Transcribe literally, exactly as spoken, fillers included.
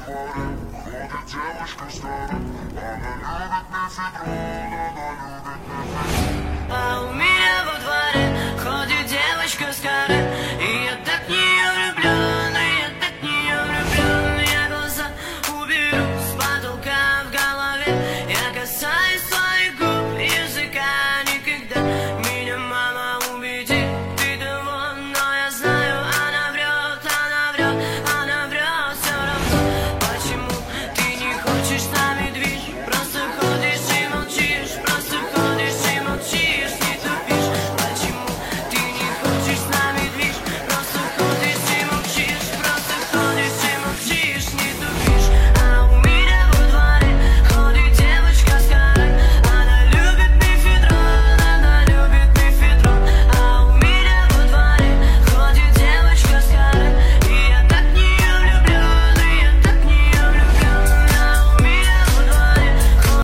паре ходит девушка старая. Она любит мефедрон, она любит мефедрон. А у меня